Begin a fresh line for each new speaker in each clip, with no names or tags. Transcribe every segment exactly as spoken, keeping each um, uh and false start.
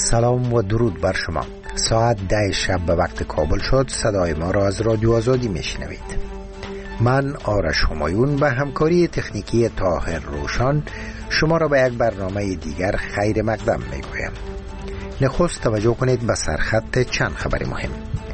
سلام و درود بر شما. ساعت ده شب به وقت کابل شد. صدای ما را از رادیو آزادی میشنوید. من آرش همایون به همکاری تکنیکی طاهر روشان شما را به یک برنامه دیگر خیر مقدم میگویم. نخست توجه کنید به سرخط چند خبر مهم.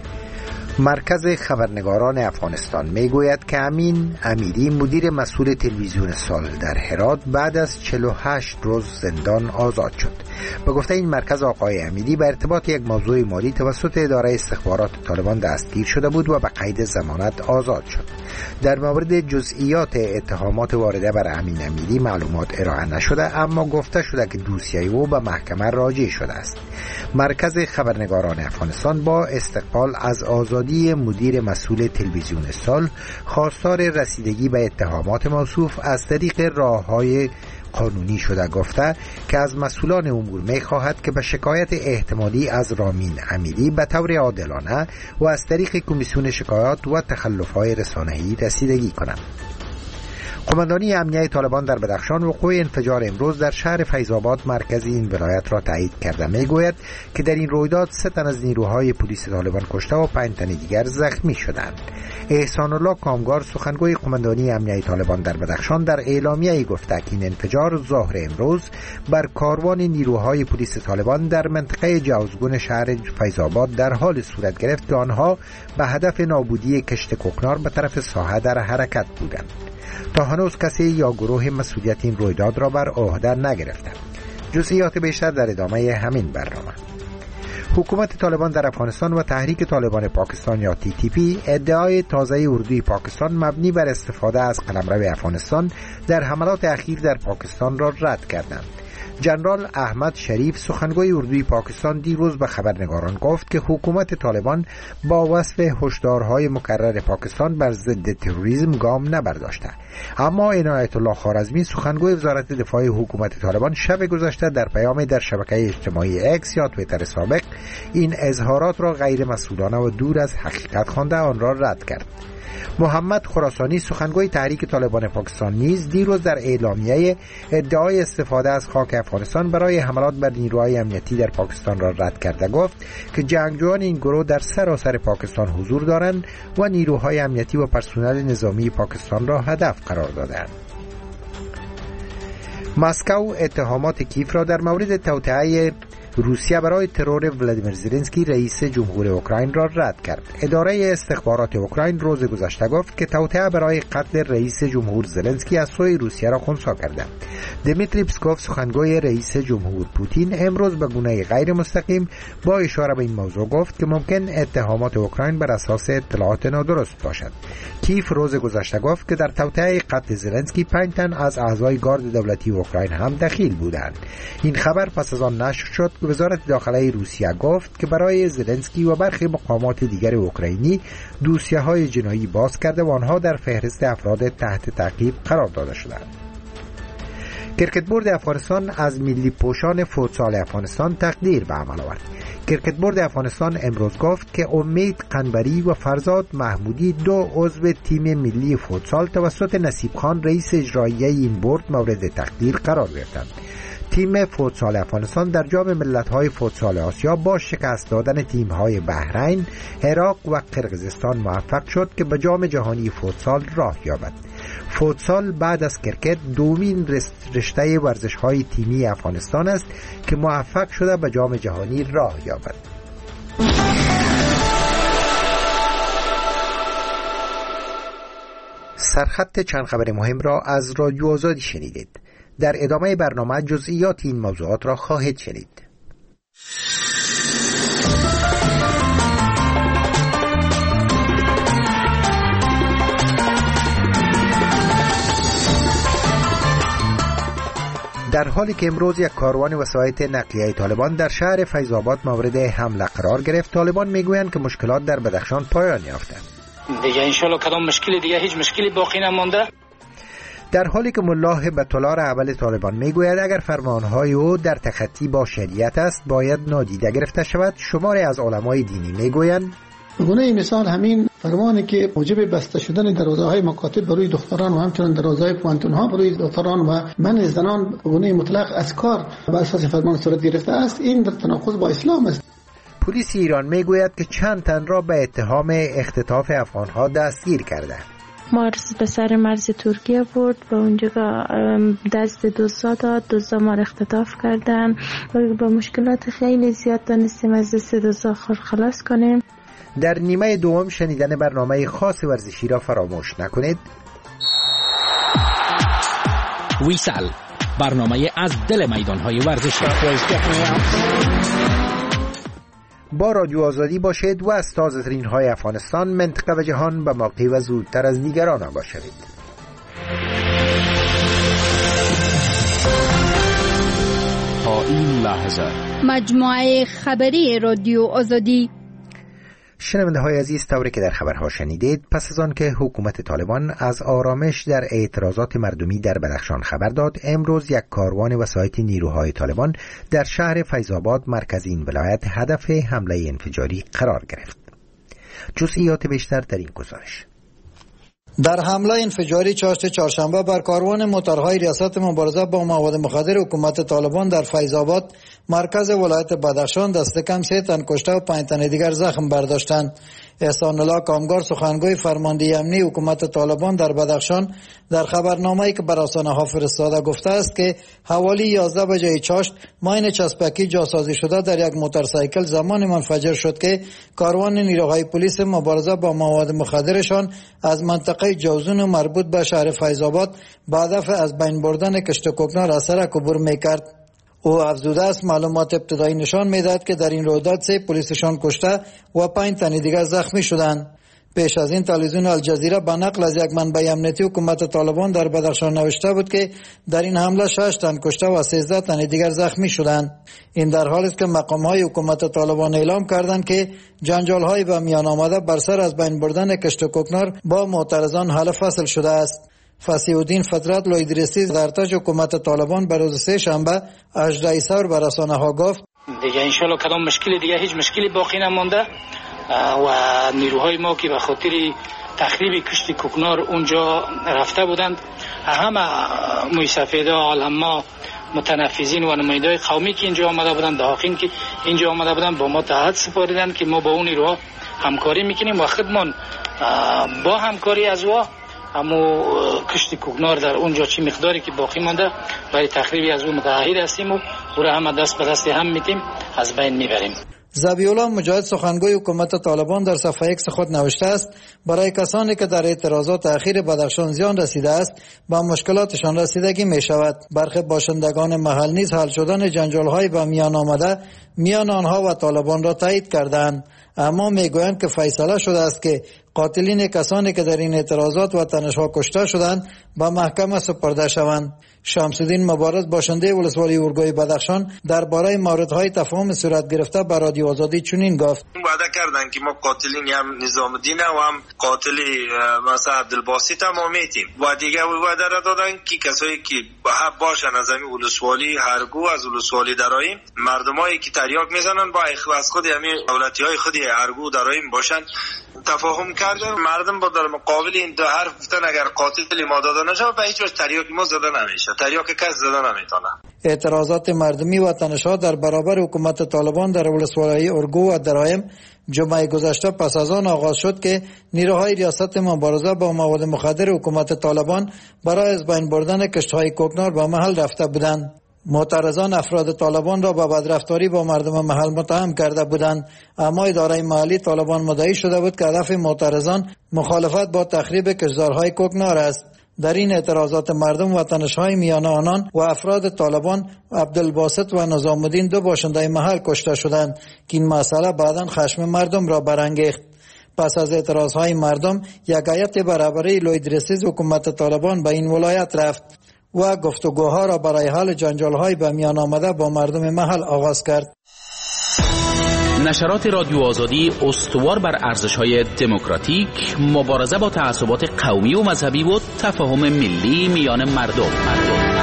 مرکز خبرنگاران افغانستان میگوید که امین امیری مدیر مسئول تلویزیون سال در هرات بعد از چهل و هشت روز زندان آزاد شد. به گفته این مرکز آقای امیری به ارتباط یک موضوع مالی توسط اداره استخبارات طالبان دستگیر شده بود و به قید ضمانت آزاد شد. در مورد جزئیات اتهامات وارده بر امین امیری معلومات ارائه نشده، اما گفته شده که دوسیه او به محکمه راجع شده است. مرکز خبرنگاران افغانستان با استقبال از آزادی مدیر مسئول تلویزیون سال خواستار رسیدگی به اتهامات موصوف از طریق راه‌های قانونی شده گفته که از مسئولان امور می خواهد که به شکایت احتمالی از رامین امیری به طور عادلانه و از طریق کمیسیون شکایات و تخلف‌های رسانه‌ای رسیدگی کنند. قماندانی امنیه طالبان در بدخشان وقوع انفجار امروز در شهر فیض‌آباد مرکز این ولایت را تایید کرده. میگوید که در این رویداد سه تن از نیروهای پلیس طالبان کشته و پنج تن دیگر زخمی شدند. احسان الله کامگار سخنگوی قماندانی امنیه طالبان در بدخشان در اعلامیه‌ای گفته که این انفجار ظهر امروز بر کاروان نیروهای پلیس طالبان در منطقه جوزگون شهر فیض‌آباد در حال صورت گرفت که آنها به هدف نابودی کشت کوکنار به طرف ساحه در حرکت بودند. تا هنوز کسی یا گروه مسئولیت این رویداد را بر عهده نگرفته. جزئیات بیشتر در ادامه همین برنامه. حکومت طالبان در افغانستان و تحریک طالبان پاکستان یا تی تی پی ادعای تازه اردوی پاکستان مبنی بر استفاده از قلمرو افغانستان در حملات اخیر در پاکستان را رد کردند. جنرال احمد شریف سخنگوی اردوی پاکستان دیروز به خبرنگاران گفت که حکومت طالبان با وصف هشدارهای مکرر پاکستان بر ضد تروریسم گام نبرداشته. اما عنایت الله خوارزمی سخنگوی وزارت دفاع حکومت طالبان شب گذشته در پیامی در شبکه اجتماعی اکس یا توییتر سابق این اظهارات را غیر مسئولانه و دور از حقیقت خوانده آن را رد کرد. محمد خراسانی سخنگوی تحریک طالبان پاکستان نیز دیروز در اعلامیه ادعای استفاده از خاک افغانستان برای حملات بر نیروهای امنیتی در پاکستان را رد کرده گفت که جنگجویان این گروه در سراسر پاکستان حضور دارند و نیروهای امنیتی و پرسنل نظامی پاکستان را هدف قرار دادند. مسکو اتهامات کیف را در مورد توطئه روسیه برای ترور ولادیمیر زلنسکی رئیس جمهور اوکراین را رد کرد. اداره استخبارات اوکراین روز گذشته گفت که توطئه برای قتل رئیس جمهور زلنسکی از سوی روسیه را خنثی کرده. دمیتری پسکوف سخنگوی رئیس جمهور پوتین امروز به گونه غیر مستقیم با اشاره به این موضوع گفت که ممکن اتهامات اوکراین بر اساس اطلاعات نادرست باشد. کیف روز گذشته گفت که در توطئه قتل زلنسکی پنج تن از اعضای گارد دولتی اوکراین هم دخیل بودند. این خبر پس از آن نشر شد که وزارت داخله روسیه گفت که برای زلنسکی و برخی مقامات دیگر اوکراینی دوسیه‌های جنایی باز کرده و آنها در فهرست افراد تحت تعقیب قرار داده شدند. کرکت بورد افغانستان از ملی پوشان فوتسال افغانستان تقدیر به عمل آورد. کرکت بورد افغانستان امروز گفت که امید قنبری و فرزاد محمودی دو عضو تیم ملی فوتسال توسط نصیب خان رئیس اجرایی این بورد مورد تقدیر قرار گرفتند. تیم فوتسال افغانستان در جام ملت‌های فوتسال آسیا با شکست دادن تیم‌های بحرین، عراق و قرقیزستان موفق شد که به جام جهانی فوتسال راه یابد. فوتسال بعد از کرکت دومین رشته ورزش‌های تیمی افغانستان است که موفق شده به جام جهانی راه یابد. سرخط چند خبر مهم را از رادیو آزادی شنیدید. در ادامه برنامه جزئیات این موضوعات را خواهید شنید. در حالی که امروز یک کاروان وسایط نقلیه طالبان در شهر فیض‌آباد مورد حمله قرار گرفت، طالبان میگویند که مشکلات در بدخشان پایان یافته.
دیگه انشالله کدام مشکلی دیگه هیچ مشکلی باقی نمانده.
در حالی که ملا هبت الله اول طالبان میگوید اگر فرمانهای او در تخطی با شریعت است باید نادیده گرفته شود، شماری از علمای دینی میگویند
گونه مثال همین فرمانی که موجب بسته شدن دروازه‌های مکاتب برای دختران و همچنین دروازه‌های پوانتون‌ها برای دختران و منع زنان به گونه مطلق از کار بر اساس فرمان صورت گرفته است، این در تناقض با اسلام است.
پلیس ایران میگوید که چند تن را به اتهام اختطاف افغان‌ها دستگیر کرده.
مرز به سر مرز ترکیه بود، به اونجا دست دوستا داد، دوستا ما اختطاف کردن و با مشکلات خیلی زیاد دانستیم از دست دوستا خلاص کنیم.
در نیمه دوم شنیدن برنامه خاص ورزشی را فراموش نکنید.
ویسل، برنامه از دل میدان‌های ورزشی.
با رادیو آزادی باشید و از تازه ترین های افغانستان، منطقه و جهان به موقع و زودتر از دیگران آگاه شوید.
تا این لحظه
مجموعه خبری رادیو آزادی.
شنونده های عزیز، طوری که در خبرها شنیدید، پس از آن که حکومت طالبان از آرامش در اعتراضات مردمی در بدخشان خبر داد، امروز یک کاروان وسایط نیروهای طالبان در شهر فیض‌آباد مرکز این ولایت هدف حمله انفجاری قرار گرفت. جزئیات بیشتر در این گزارش.
در حمله انفجاری چاشت چهارشنبه بر کاروان موتورهای ریاست مبارزه با مواد مخدر حکومت طالبان در فیض‌آباد مرکز ولایت بدخشان دست کم سه تن کشته و پنج تن دیگر زخم برداشتند. احسان الله کامگار، سخنگوی فرماندهی امنی حکومت طالبان در بدخشان، در خبرنامه‌ای که بر رسانه‌ها فرستاده گفته است که حوالی یازده بجه چاشت ماین چسبکی جاسازی شده در یک موتورسایکل زمان منفجر شد که کاروان نیروهای پلیس مبارزه با مواد مخدرشان از منطقه جوزون مربوط به شهر فیض‌آباد با هدف از بین بردن کشت کوکنار از سر عبور می‌کرد. او افزوده است معلومات ابتدایی نشان می‌دهد که در این رویداد سه پلیسشان کشته و پنج تن دیگر زخمی شدند. پیش از این تلویزیون الجزیره به نقل از یک منبع امنیتی حکومت طالبان در بدخشان نوشته بود که در این حمله شش تن کشته و سیزده تن دیگر زخمی شدند. این در حالی است که مقام‌های حکومت طالبان اعلام کردند که جنجال‌های به میان آمده بر سر از بین بردن کشت کوکنار با معترضان حل فصل شده است. فصیح الدین فطرت لویدرسی در ارتش حکومت طالبان بر روز سه شنبه هجده ثور بر رسانه‌ها گفت
دیگه ان شاء الله کدام مشکل دیگه هیچ مشکلی باقی نمانده و نیروهای ما که به خاطر تخریب کشت کوکنار اونجا رفته بودند، همه موی سفیدا، عالما، متنفذین و نماینده‌های قومی که اینجا آمده بودند، داخین که اینجا آمده بودند، با ما تعهد سپاریدند که ما با اون نیروها همکاری میکنیم و خودمان با همکاری از وا اما کشت کوکنار در اونجا چی مقداری که باقی مانده برای تخریبی از اون متعهد هستیم و او را هم دست به دست هم میتیم از بین میبریم.
ذبیح الله مجاهد، سخنگوی حکومت طالبان، در صفحه ایکس خود نوشته است برای کسانی که در اعتراضات اخیر بدخشان زیان رسیده است با مشکلاتشان رسیدگی می شود. برخی باشندگان محل نیز حل شدن جنجال‌های به میان آمده میان آنها و طالبان را تایید کردند، اما میگویند که فیصله شده است که قاتلین کسانی که در این اعتراضات و تنش‌ها کشته شدند به محکمه سپرده شوند. شمس الدین مبارز، باشنده ولسوالی اورگوی بدخشان، درباره موردهای تفاهم صورت گرفته به رادیو آزادی چنین گفت:
وعده کردند که ما قاتلین هم نظام الدین و هم قاتلی مثلا عبدالباسط هم میتیم و دیگه وعده را دادن که کسایی که باشن از همین ولسوالی هرگو از ولسوالی دراییم، مردمایی که تریاک میزنن با از خود همین دولتی‌های خودی هرگو دراییم باشن تفاهم کردن. مردم با در مقابل این دو حرف گفتن اگر قاتل ما داده نشه به هیچ وجه تریاک ما زده نمیشه، تریاک کس زده نمیتونه.
اعتراضات مردمی و تنش‌ها در برابر حکومت طالبان در ولسوالی اورگو و درایم جمعه گذشته پس از آن آغاز شد که نیروهای ریاست مبارزه با مواد مخدر حکومت طالبان برای از بین بردن کشت‌های کوکنار به محل رفته بودند. معترضان افراد طالبان را به بدرفتاری با مردم محل متهم کرده بودند، اما اداره محلی طالبان مدعی شده بود که هدف معترضان مخالفت با تخریب کشتزارهای کوکنار است. در این اعتراضات مردم و تنش‌های میان آنان و افراد طالبان، عبدالباسط و نظام الدین، دو باشنده محل کشته شدند که این مسئله بعداً خشم مردم را برانگیخت. پس از اعتراضهای مردم، یک هیئت برابری لویدرسی حکومت طالبان به این ولایت رفت و گفتگوها را برای حل جنجال‌های به میان آمده با مردم محل آغاز کرد.
نشرات رادیو آزادی استوار بر ارزش‌های دموکراتیک، مبارزه با تعصبات قومی و مذهبی و تفاهم ملی میان مردم. مردم.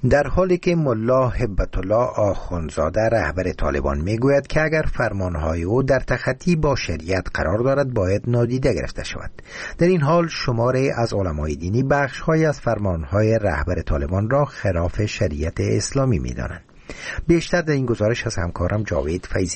در حالی که ملا هبت الله آخوندزاده رهبر طالبان میگوید که اگر فرمانهای او در تخطی با شریعت قرار دارد باید نادیده گرفته شود. در این حال شماری از علمای دینی بخش‌های از فرمانهای رهبر طالبان را خلاف شریعت اسلامی می‌دانند. بیشتر در این گزارش از همکارم جاوید فیضی.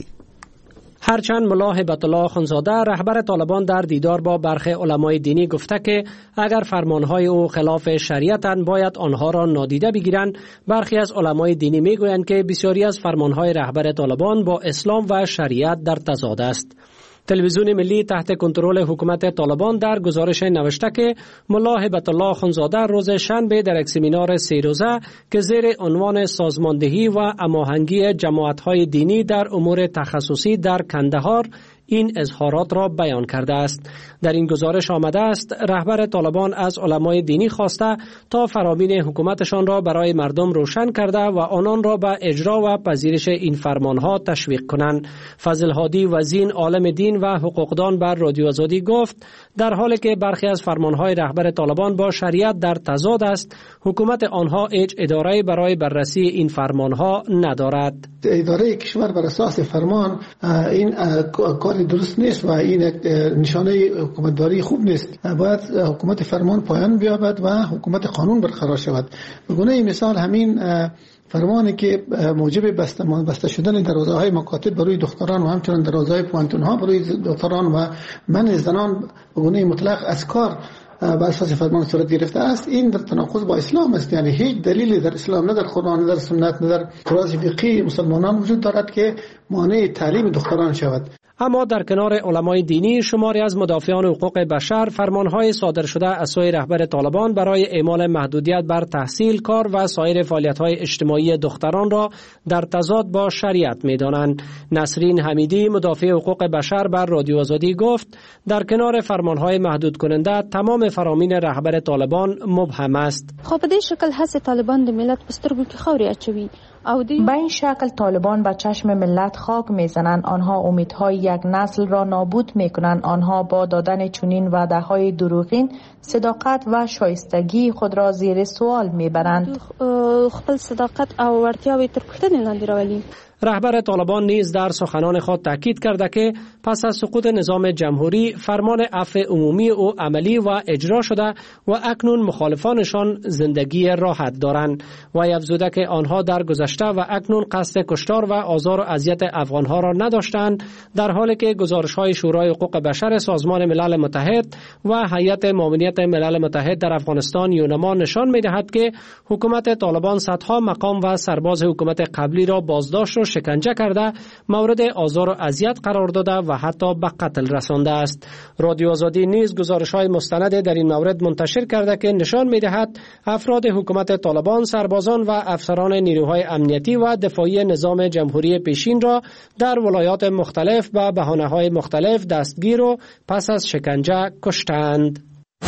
هرچند ملا هبت الله آخوندزاده رهبر طالبان در دیدار با برخی علمای دینی گفته که اگر فرمانهای او خلاف شریعتند باید آنها را نادیده بگیرند، برخی از علمای دینی میگویند که بسیاری از فرمانهای رهبر طالبان با اسلام و شریعت در تضاد است. تلویزیون ملی تحت کنترل حکومت طالبان در گزارش نوشته که ملا هبت الله آخوندزاده روز شنبه در یک سمینار سه روزه که زیر عنوان سازماندهی و هماهنگی جماعت‌های دینی در امور تخصصی در کندهار این اظهارات را بیان کرده است. در این گزارش آمده است رهبر طالبان از علمای دینی خواسته تا فرامین حکومتشان را برای مردم روشن کرده و آنان را به اجرا و پذیرش این فرمانها تشویق کنند. فضل هادی وزین عالم دین و حقوقدان بر رادیو آزادی گفت در حالی که برخی از فرمانهای رهبر طالبان با شریعت در تضاد است، حکومت آنها هیچ اداره برای بررسی این فرمانها ندارد.
اداره کشور بر اساس فرمان این کار درست نیست و این نشانه حکومتداری خوب نیست. باید حکومت فرمان پایان بیابد و حکومت قانون برقرار شود. به گونه مثال همین فرمانی که موجب بسته بسته شدن دروازه‌های مکاتب برای دختران و همچنین دروازه‌های پوانتون‌ها برای دختران و منع زنان به گونه مطلق از کار بر اساس فرمان صورت گرفته است، این در تناقض با اسلام است. یعنی هیچ دلیلی در اسلام، نه در قرآن، نه در سنت، نه در تراث فقهی مسلمانان وجود دارد که مانع تعلیم دختران شود.
اما در کنار علمای دینی، شماری از مدافعان حقوق بشر فرمانهای صادر شده از سوی رهبر طالبان برای اعمال محدودیت بر تحصیل، کار و سایر فعالیت‌های اجتماعی دختران را در تضاد با شریعت می‌دانند. نسرین حمیدی مدافع حقوق بشر بر رادیو آزادی گفت در کنار فرمانهای محدود کننده تمام فرامین رهبر طالبان مبهم است.
خب به دې شکل هڅه طالبان د ملت په سترګو کې خاورې اچوي.
به این شکل طالبان به چشم ملت خاک میزنند. آنها امیدهای یک نسل را نابود میکنند. آنها با دادن چنین وعده‌های دروغین صداقت و شایستگی خود را زیر سوال میبرند.
خپل صداقت او ورتیاوی تر پوښتنې لاندې راولي.
رهبر طالبان نیز در سخنان خود تاکید کرده که پس از سقوط نظام جمهوری فرمان عفو عمومی او عملی و اجرا شده و اکنون مخالفانشان زندگی راحت دارند و افزوده که آنها در گذشته و اکنون قصد کشتار و آزار و اذیت افغانها را نداشتند، در حالی که گزارش‌های شورای حقوق بشر سازمان ملل متحد و هیئت معاونیت ملل متحد در افغانستان یونما نشان می‌دهد که حکومت طالبان صدها مقام و سرباز حکومت قبلی را بازداشت و شکنجه کرده، مورد آزار و اذیت قرار داده و حتی به قتل رسانده است. رادیو آزادی نیز گزارش‌های مستند در این مورد منتشر کرده که نشان می‌دهد افراد حکومت طالبان، سربازان و افسران نیروهای امنیتی و دفاعی نظام جمهوری پیشین را در ولایات مختلف به بهانه‌های مختلف دستگیر و پس از شکنجه کشتند.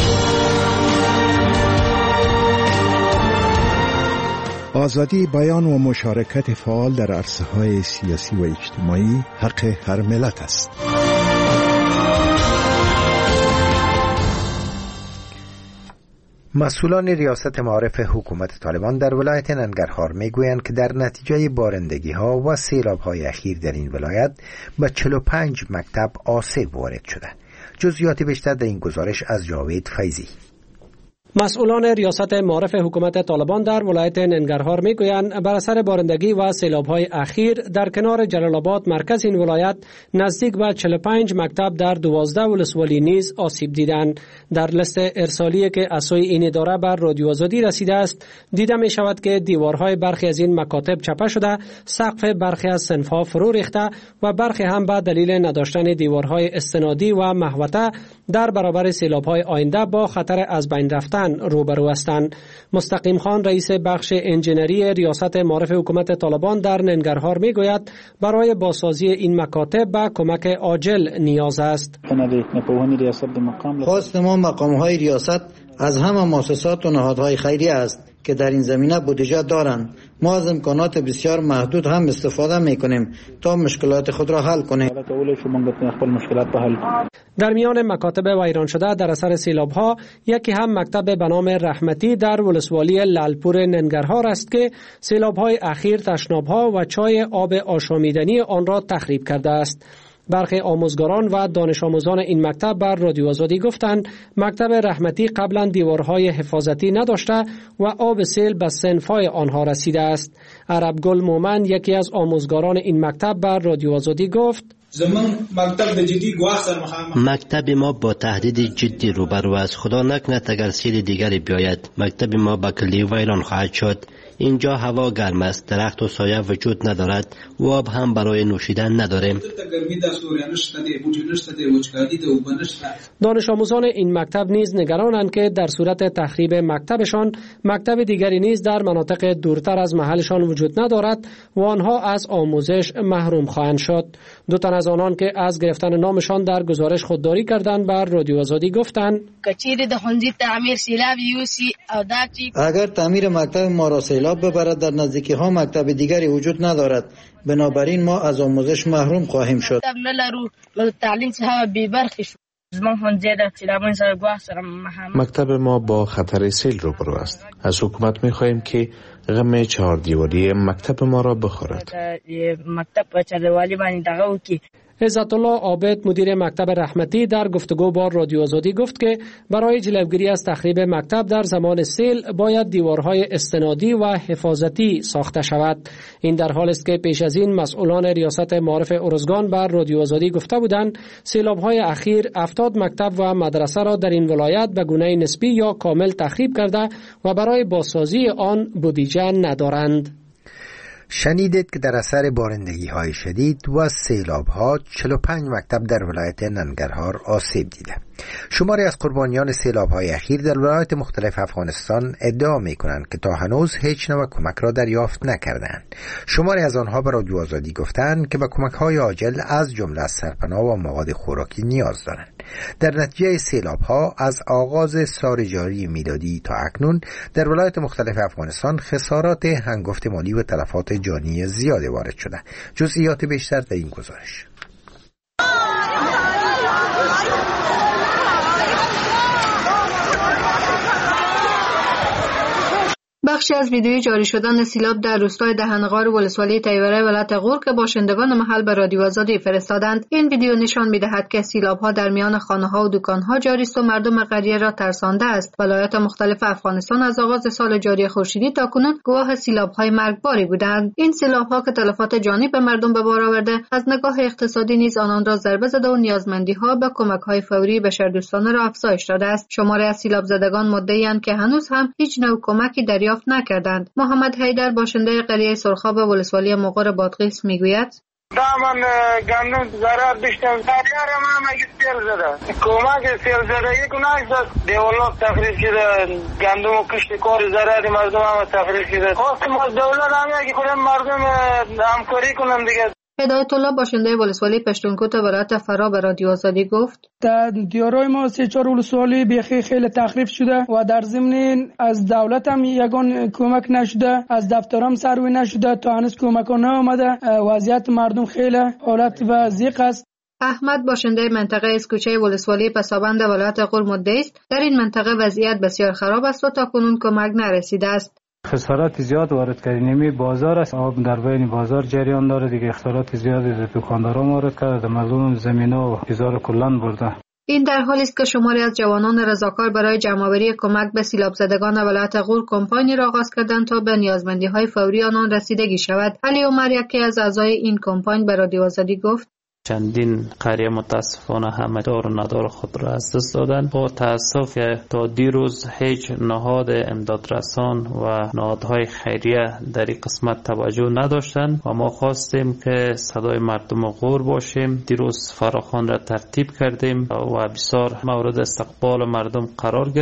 آزادی بیان و مشارکت فعال در عرصه‌های سیاسی و اجتماعی حق هر ملت است.
مسئولان ریاست معارف حکومت طالبان در ولایت ننگرهار میگویند که در نتیجه بارندگی‌ها و سیلاب‌های اخیر در این ولایت به چهل و پنج مکتب آسیب وارد شده. جزئیات بیشتر در این گزارش از جاوید فیضی.
مسئولان ریاست معارف حکومت طالبان در ولایت ننگرهار میگویند بر اثر بارندگی و سیلاب‌های اخیر در کنار جلال آباد مرکز این ولایت نزدیک به چهل و پنج مکتب در دوازده ولسوالی نیز آسیب دیدند. در لیست ارسالی که از سوی این اداره بر رادیو آزادی رسیده است دیده می شود که دیوارهای برخی از این مکاتب چپه شده، سقف برخی از صنف‌ها فرو ریخته و برخی هم به دلیل نداشتن دیوارهای استنادی و محوطه در برابر سیلاب‌های آینده با خطر از بین رفتن روبرو هستند. مستقیم خان رئیس بخش انجینری ریاست معارف حکومت طالبان در ننگرهار میگوید برای بازسازی این مکاتب به کمک عاجل نیاز است.
خواست ما مقام‌های ریاست از همه مؤسسات و نهادهای خیریه است که در این زمینه بودجه دارند. ما از امکانات بسیار محدود هم استفاده میکنیم تا مشکلات خود را حل کنیم.
در میان مکاتب ویران شده در اثر سیلاب ها یکی هم مکتب به نام رحمتی در ولسوالی لالپور ننگرهار است که سیلاب های اخیر تشناب ها و چای آب آشامیدنی آن را تخریب کرده است. برخی آموزگاران و دانش آموزان این مکتب بر رادیو آزادی گفتند مکتب رحمتی قبلا دیوارهای حفاظتی نداشته و آب سیل به صنفهای آنها رسیده است. عرب گل مومن یکی از آموزگاران این مکتب بر رادیو آزادی گفت
مکتب ما با تهدید جدی روبرو است. خدا نکند اگر سیل دیگری بیاید مکتب ما به کلی ویران خواهد شد. اینجا هوا گرم است، درخت و سایه وجود ندارد و آب هم برای نوشیدن نداریم.
دانش آموزان این مکتب نیز نگرانند که در صورت تخریب مکتبشان مکتب دیگری نیز در مناطق دورتر از محلشان وجود ندارد و آنها از آموزش محروم خواهند شد. دو تن از آنان که از گرفتن نامشان در گزارش خودداری کردند بر رادیو آزادی گفتند
اگر تعمیر مکتب ما را سیلاب ببرد در نزدیکی ها مکتب دیگری وجود ندارد، بنابراین ما از آموزش محروم خواهیم شد.
مکتب ما با خطر سیل روبرو است. از حکومت می خواهیم که غم چهار دیواری مکتب ما را بخورد.
عزت الله عابد مدیر مکتب رحمتی در گفتگو با رادیو آزادی گفت که برای جلوگیری از تخریب مکتب در زمان سیل باید دیوارهای استنادی و حفاظتی ساخته شود. این در حال است که پیش از این مسئولان ریاست معارف ارزگان بر رادیو آزادی گفته بودند سیلاب‌های اخیر هفتاد مکتب و مدرسه را در این ولایت به گونه نسبی یا کامل تخریب کرده و برای بازسازی آن بودجه ندارند.
شنیدید که در اثر بارندگی های شدید و سیلاب ها چهل و پنج مکتب در ولایت ننگرهار آسیب دیده. شماری از قربانیان سیلاب های اخیر در ولایات مختلف افغانستان ادعا می کنند که تا هنوز هیچ نوع کمک را دریافت نکردند. شماری از آنها به رادیو آزادی گفتند که به کمک های عاجل از جمله از سرپناه و مواد خوراکی نیاز دارند. در نتیجه سیلاب ها از آغاز سال جاری میلادی تا اکنون در ولایات مختلف افغانستان خسارات هنگفت مالی و تلفات جانی زیادی وارد شده. جزئیات بیشتر در این گزارش.
بخشی از ویدیوی جاری شدن سیلاب در روستای دهنغار ولسوالی تیوره ولایت غور که باشندگان محل به رادیو آزادی فرستادند. این ویدیو نشان می‌دهد که سیلاب‌ها در میان خانه‌ها و دکان‌ها جاری است و مردم قریه را ترسانده است. ولایات مختلف افغانستان از آغاز سال جاری خورشیدی تاکنون گواه سیلاب‌های مرگباری بودند. این سیلاب‌ها که تلفات جانی به مردم به بار آورده، از نگاه اقتصادی نیز آنان را ضربه زده و نیازمندی‌ها به کمک‌های فوری بشردوستانه را افزایش داده است. شماری از سیلاب زدگان مدعی‌اند که هنوز هم هیچ نوع کمکی دریافت نکردند. محمد حیدر باشنده قریه سرخاب ولسوالی مغور بادغیس میگوید
دامن گندم ضرر داشتم سریار ما مگه سیل زده کمک سیل زده یک نشد دولت تخریب شده گندم و کشت کار ضرر مردم هم تخریب شده خواستم از دولت هم اگه کنم مردم همکاری کنم دیگه.
هدایت الله باشنده ولسوالی پشتونکوت ولایت فرا به رادیو آزادی گفت
در دیارای ما سه چهار ولسوالی بیخی خیلی تخریب شده و در ضمن از دولت هم یگان کمک نشده، از دفترام سروی نشده، تا هنوز کمک نآمده. وضعیت مردم خیلی حالت وضیق است.
احمد باشنده منطقه اسکوچه ولسوالی پسابند ولایت غور مدعی است در این منطقه وضعیت بسیار خراب است و تاکنون کمک نرسیده است.
خسارات زیاد وارد کردیم. نمی بازار است، آب در بین بازار جریان داره دیگه. خسارات زیاد از دکانداران وارد کرده، مردم زمینا و هزار کلان برده.
این در حالی است که شماری از جوانان رضاکار برای جمع‌آوری کمک به سیلاب زدگان ولایت غور کمپانی را آغاز کردند تا به نیازمندی‌های فوری آنان رسیدگی شود. علی عمر یکی از اعضای این کمپانی به رادیو آزادی گفت
چندین قریه متاسفانه همه دار و ندار خود را از دست دادن. با تاسف تا دیروز هیچ نهاد امدادرسان و نهادهای خیریه در این قسمت توجه نداشتند و ما خواستیم که صدای مردم غور باشیم. دیروز فراخوان را ترتیب کردیم و بسیار مورد استقبال مردم قرار گرفت.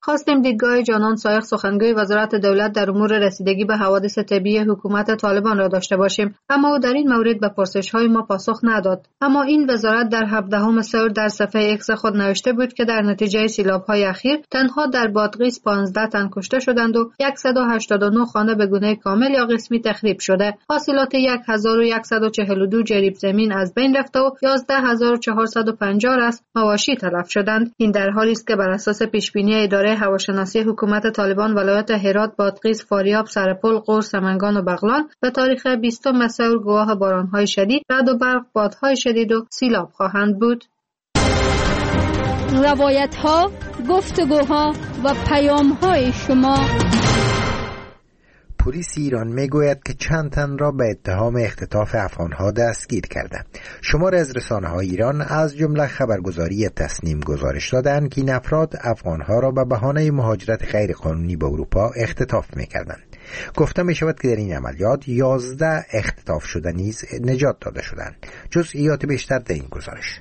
خواستیم دیدگاه جانان سایق سخنگوی وزارت دولت در امور رسیدگی به حوادث طبیعی حکومت طالبان را داشته باشیم، اما او در این مورد به پرسش‌های ما پاسخ نداد. اما این وزارت در هفدهم سور در صفحه ایکس خود نوشته بود که در نتیجه سیلاب‌های اخیر تنها در بادغیس پانزده تن کشته شدند و صد و هشتاد و نه خانه به گونه کامل یا قسمی تخریب شده. حاصلات هزار و صد و چهل و دو جریب زمین از بین رفته و یازده هزار و چهارصد و پنجاه از مواشی تلف شدند. این در حالی است که بر اساس پیشبینی اداره هواشناسی حکومت طالبان ولایت هرات، بادغیس، فاریاب، سرپل، غور، سمنگان و بغلان به تاریخ بیستم سور گواه باران‌های شدید، رعد و برق، بادهای شدید و سیلاب خواهند بود.
روایت‌ها، گفتگوها و پیام‌های شما.
پلیس ایران میگوید که چند تن را به اتهام اختطاف افغانها دستگیر کرده. شمار از رسانه‌های ایران از جمله خبرگزاری تسنیم گزارش دادند که این افراد افغانها را به بهانه مهاجرت غیرقانونی به اروپا اختطاف می‌کردند. گفته می شود که در این عملیات یازده اختطاف شده نیز نجات داده شدند. جزئیات بیشتر در این گزارش.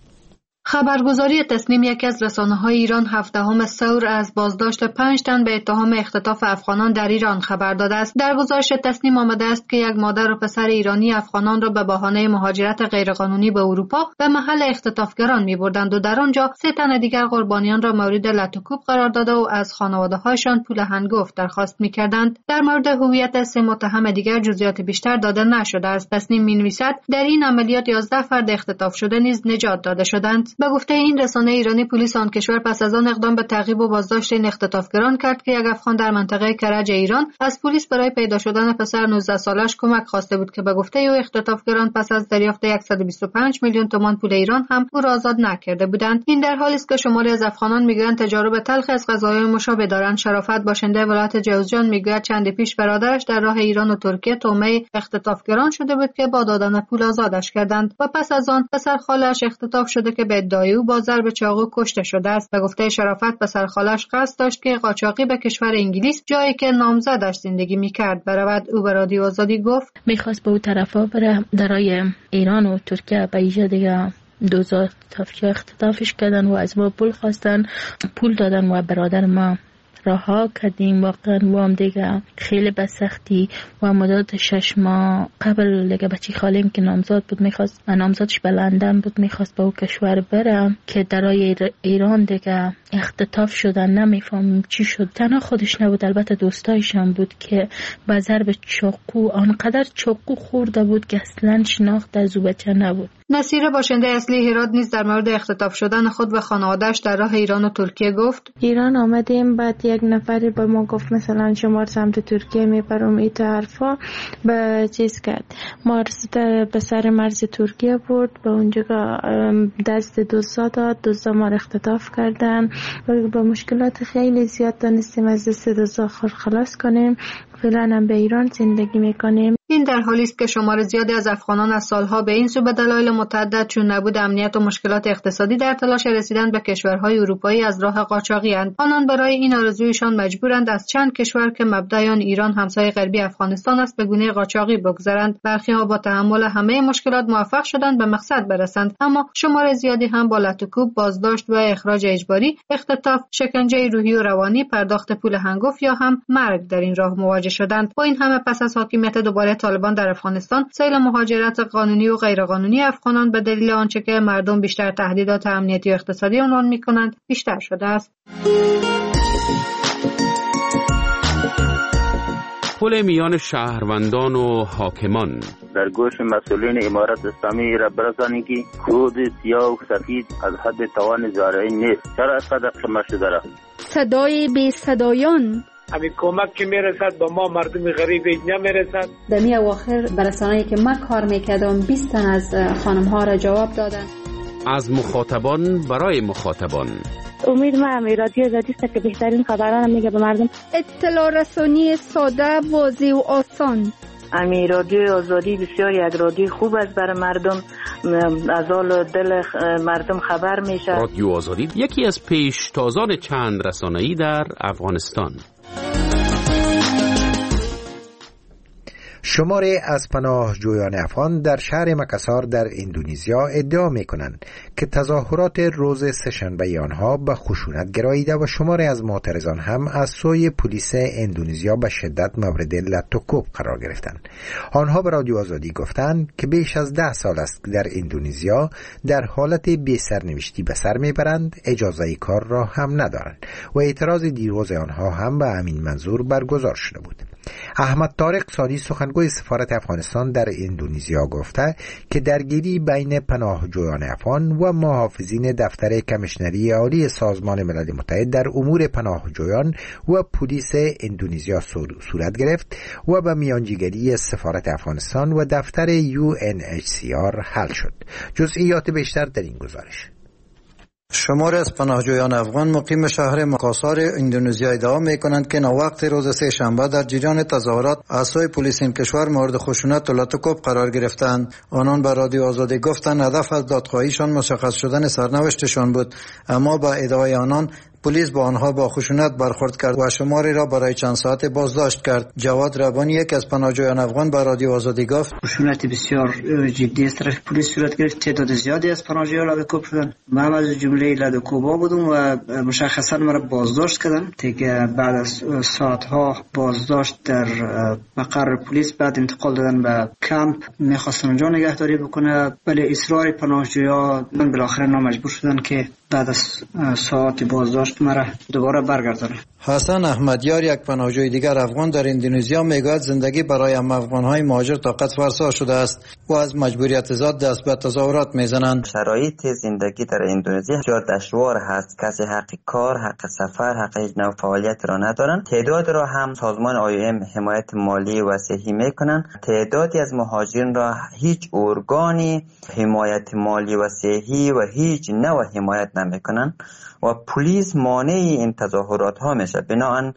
خبرگزاری تسنیم یکی از رسانه‌های ایران هفدهم سور از بازداشت پنج تن به اتهام اختطاف افغانان در ایران خبر داده است. در گزارش تسنیم آمده است که یک مادر و پسر ایرانی افغانان را به بهانه مهاجرت غیرقانونی به اروپا به محل اختطافگران می‌بردند و در آنجا سه تن دیگر قربانیان را مورد لط و کوب قرار داده و از خانواده‌هایشان پول هنگفت درخواست می‌کردند. در مورد هویت سه متهم دیگر جزئیات بیشتر داده نشده است. تسنیم می‌نویسد در این عملیات یازده فرد اختطاف شده نیز نجات داده شدند. به گفته این رسانه ایرانی، پلیس آن کشور پس از آن اقدام به تعقیب و بازداشت این اختطافگران کرد که یک افغان در منطقه کرج ایران از پلیس برای پیدا شدن پسر نوزده سالش کمک خواسته بود که به گفته او اختطافگران پس از دریافت صد و بیست و پنج میلیون تومان پول ایران هم او را آزاد نکرده بودند. این در حالی است که شماری از افغانان میگویند تجارب تلخ از قضایای مشابه دارند. شرافت باشنده ولایت جوزجان میگوید چند پیش برادرش در راه ایران و ترکیه تومه اختطافگران شده بود که با دادن پول آزادش کردند و پس از آن پسر خالش اختطاف شده که به ادعای او با ضرب چاقو کشته شده است. به گفته شرافت پسر خالش قصد داشت که قاچاقی به کشور انگلیس، جایی که نامزدش زندگی میکرد، برود. او به رادیو آزادی گفت
میخواست به اون طرفا بره، درای ایران و ترکیه به ایجا دیگه دوزار تفکیه اختطافش کردن و از ما پول خواستن، پول دادن و برادر ما رها کردیم. واقعا و هم دیگه خیلی به سختی و مدت شش ماه قبل دیگه بچی خالیم که نامزاد بود میخواست و نامزادش به لندن بود میخواست به او کشور برم که درای ایران دیگه اختطاف شدن. نمیفهمیم چی شد. تنها خودش نبود، البته دوستایش هم بود که با ضرب چاقو آنقدر چاقو خورده بود که اصلا شناخت از او بچه نبود.
نصیره باشنده اصلی هرات نیز در مورد اختطاف شدن خود و خانواده‌اش در راه ایران و ترکیه گفت
ایران آمدیم، بعد یک نفری به ما گفت مثلا شما سمت ترکیه میبرم، این طرفا به چیز کرد، ما به سر مرز ترکیه برد، به اونجا دست دوستا داد، دوستا ما را اختطاف کردن و با مشکلات خیلی زیاد دانستیم از دست دوستا خلاص کنیم. فعلا هم به ایران زندگی میکنیم.
این در حالی است که شمار زیادی از افغانان از سالها به این سو به دلایل متعدد چون نبود امنیت و مشکلات اقتصادی در تلاش رسیدن به کشورهای اروپایی از راه قاچاقی اند. آنان برای این آرزویشان مجبورند از چند کشور که مبدأ آن ایران همسایه غربی افغانستان است به گونه قاچاقی بگذرند. برخی‌ها با تحمل همه مشکلات موفق شدند به مقصد برسند، اما شمار زیادی هم با لط و کوب، بازداشت و اخراج اجباری، اختطاف، شکنجه روحی و روانی، پرداخت پول هنگفت یا هم مرگ در این راه مواجه شدند. با این همه پس از حاکمیت دوباره طالبان در افغانستان، سیل مهاجرت قانونی و غیرقانونی افغانان به دلیل آنچه که مردم بیشتر تهدیدات امنیتی و اقتصادی عنوان می‌کنند بیشتر شده است.
پل میان شهروندان و حاکمان
در گوش مسئولین امارت اسلامی را برسانید که خود سیاه و سفید از حد توان زارعین نیست. چرا از قدر شما شده را
صدای بی صدایان
همین کمک که میرسد با ما مردم غریب نمیرسد.
در می اواخر برسانه‌ای که من کار میکردم بیست تن از خانم ها را جواب دادن.
از مخاطبان برای مخاطبان.
امید ما هم رادیو آزادی است که بهترین خبران میگه به مردم.
اطلاع رسانی ساده، واضح و آسان.
امی رادیو آزادی بسیار یک رادیو خوب است برای مردم، از حال دل مردم خبر میشه.
رادیو آزادی یکی از پیشتازان چند رسانه‌ای در افغانستان.
شماری از پناهجویان افغان در شهر مکاسار در اندونزیا ادعا می کنند که تظاهرات روز سه‌شنبه آنها به خشونت گراییده و شماری از معترضان هم از سوی پلیس اندونزیا به شدت مورد لط و کوب قرار گرفتند. آنها به رادیو آزادی گفتند که بیش از ده سال است که در اندونزیا در حالت بی سرنوشتی به سر میبرند، اجازه کار را هم ندارند و اعتراض دیروز آنها هم به همین منظور برگزار شده بود. احمد طارق ثانی سخنگوی سفارت افغانستان در اندونزیا گفته که درگیری بین پناهجویان افغان و محافظین دفتر کمیشنری عالی سازمان ملل متحد در امور پناهجویان و پلیس اندونزیا صورت گرفت و به میانجیگری سفارت افغانستان و دفتر یو ان اچ سی آر حل شد. جزئیات بیشتر در این گزارش.
شماری از پناهجویان افغان مقیم شهر مکاسار اندونزیا ادعا می‌کنند که ناوقت روز سه شنبه در جریان تظاهرات از سوی پلیس این کشور مورد خشونت و لط و کوب قرار گرفتند. آنان به رادیو آزادی گفتند هدف از دادخواهیشان مشخص شدن سرنوشتشان بود، اما با ادعای آنان پلیس با آنها با خشونت برخورد کرد و شماری را برای چند ساعت بازداشت کرد. جواد ربانی یک از پناهجویان افغان به رادیو آزادی گفت
خشونت بسیار جدی از طرف پلیس صورت گرفت. تعداد زیادی از پناهجویان لده‌کوب شدند. من از جمله لده‌کوب‌ها بودم و مشخصا مرا بازداشت کردند. دیگه بعد از ساعت‌ها بازداشت در مقر پلیس بعد انتقال دادن به کمپ. می‌خواستن اونجا نگهداری بکنه، ولی اصرار پناهجویان من بالاخره مجبور شدن که بعد از ساعت بازداشت مرا دوباره برگردانه.
حسن احمدیار یک پناهجوی دیگر افغان در اندونزیا میگوید زندگی برای هم افغان‌های مهاجر طاقت فرسا شده است و از مجبوریت ذات دست به تظاهرات میزنند.
شرایط زندگی در اندونزیا بسیار دشوار هست. کسی حق کار، حق سفر، حق هیچ نوع فعالیت را ندارند. تعداد را هم سازمان آی ام حمایت مالی و صحی میکنند. تعدادی از مهاجرین را هیچ ارگانی حمایت مالی و صحی و هیچ نوع حمایت نمیکنند و پلیس مانع این تظاهرات ها میشه. بنابراین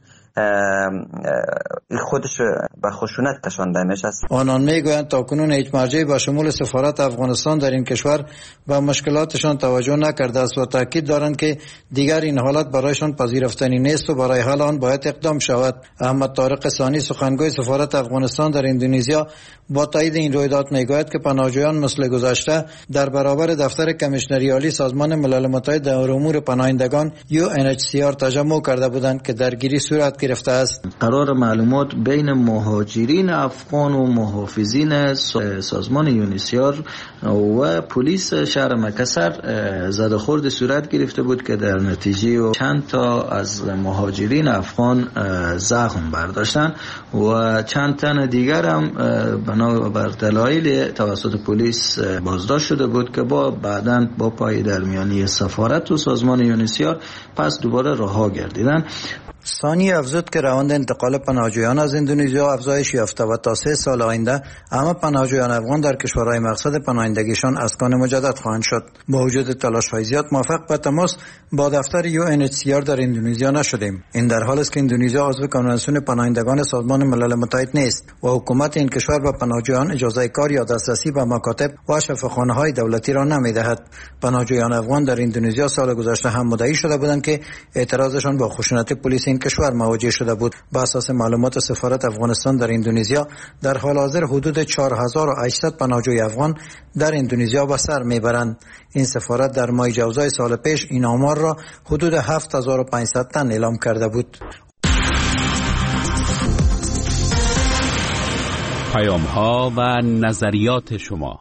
خودش به خشونت کشانده میشه.
آنان میگویند تاکنون هیچ مرجعی با شمول سفارت افغانستان در این کشور به مشکلاتشان توجه نکرده است و تاکید دارند که دیگر این حالت برایشان پذیرفتنی نیست و برای حل آن باید اقدام شود. احمد طارق ثانی سخنگوی سفارت افغانستان در اندونزیا با تایید این رویداد میگوید که پناهجویان مثل گذشته در برابر دفتر کمیشنری عالی سازمان ملل متحد در امور پناهندگان یو ان اچ سی آر تجمع کرده بودند که درگیری صورت گرفته است.
قرار معلومات بین مهاجرین افغان و محافظین سازمان یونیسیار و پلیس شهر مکاسر زد خورد صورت گرفته بود که در نتیجه چند تا از مهاجرین افغان زخم برداشتن و چند تن دیگر هم بر دلایل توسط پلیس بازداشت شده بود که با بعداً با پای درمیانی سفارت و سازمان یونیسیار پس دوباره رها گردیدن.
ثانی افزود که روند انتقال پناهجویان از اندونزیا افزایش یافته و تا سه سال آینده اما پناهجویان افغان در کشورهای مقصد پناهندگیشان اسکان مجدد خواهند شد. با وجود تلاش‌های زیاد موفق به تماس با دفتر یو ان اچ سی آر در اندونزیا نشدیم. این در حالی است که اندونزیا عضو کنوانسیون پناهندگان سازمان ملل متحد نیست و حکومت این کشور به پناهجویان اجازه کار یا دسترسی به مکاتب و شفاخانه‌های دولتی را نمی‌دهد. پناهجویان افغان در اندونزیا سال گذشته هم مدعی شده بودند که اعتراضشان با خشونت پلیس این کشور مواجه شده بود. بر اساس معلومات سفارت افغانستان در اندونزیا در حال حاضر حدود چهار هزار و هشتصد پناهجوی افغان در اندونزیا به سر میبرند. این سفارت در ماه جوزای سال پیش این آمار را حدود هفت هزار و پانصد تن اعلام کرده بود.
پیام ها و نظریات شما.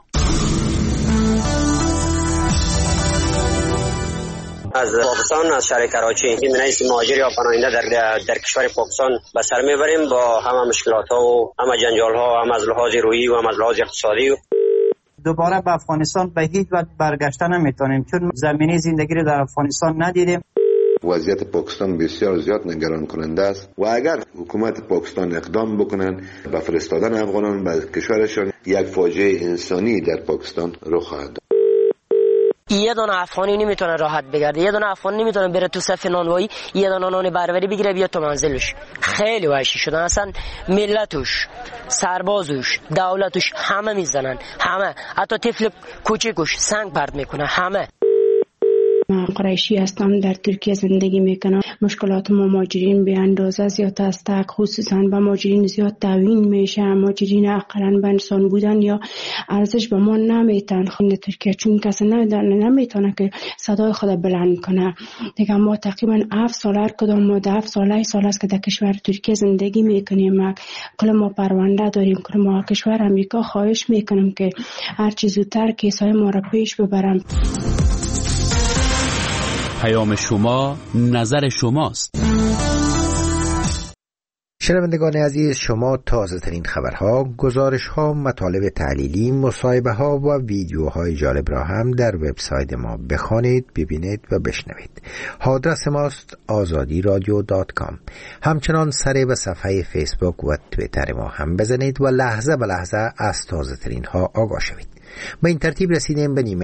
از پاکستان، از شهر کراچی، این منیس مهاجر یا پناهنده در در کشور پاکستان به سر میبریم با همه مشکلات ها و همه جنجال ها، هم از لحاظ روحی و هم از لحاظ اقتصادی.
دوباره به افغانستان به هیچ وجه برگشته نمیتونیم چون زمینه زندگی رو در افغانستان ندیدیم.
وضعیت پاکستان بسیار زیاد نگران کننده است و اگر حکومت پاکستان اقدام بکنن به فرستادن افغانان به کشورشان، یک فاجعه انسانی در پاکستان رخ خواهد داد.
یه دونه افغانی نمیتونه راحت بگرده، یه دونه افغانی نمیتونه بره تو صف نانوایی، یه دونه نان بربری بگیره بیاد تو منزلش. خیلی وحشی شدن، اصلا ملتش، سربازش، دولتش همه میزنن، همه، حتی طفل کوچیکش سنگ پرت میکنه، همه.
من قریشی هستم، در ترکیه زندگی میکنم.
مشکلات ما مهاجرین به اندازه زیاد است، خصوصا به مهاجرین زیاد تعیین میشه. مهاجرین اقلا به انسان بودن یا ارزش به ما نمیتن خود ترکیه، چون کسی نمیتونه که صدای خود بلند کنه دیگه. ما تقریبا هفت سال هر کدام ما هفت سال سال است که در کشور ترکیه زندگی میکنیم. کل ما پرونده داریم، کل ما کشور امریکا خواهش میکنم که هر چیز زودتر کیسای ما را پیش ببرم.
پیام شما، نظر شماست.
شنوندگان عزیز، شما تازه ترین خبرها، گزارش ها، مطالب تحلیلی، مصاحبه ها و ویدیوهای جالب را هم در وبسایت ما بخوانید، ببینید و بشنوید. آدرس ماست آزادی رادیو دات کام. همچنان سر به صفحه فیسبوک و توییتر ما هم بزنید و لحظه به لحظه از تازه ترین ها آگاه شوید. به این ترتیب رسیدیم به نیمه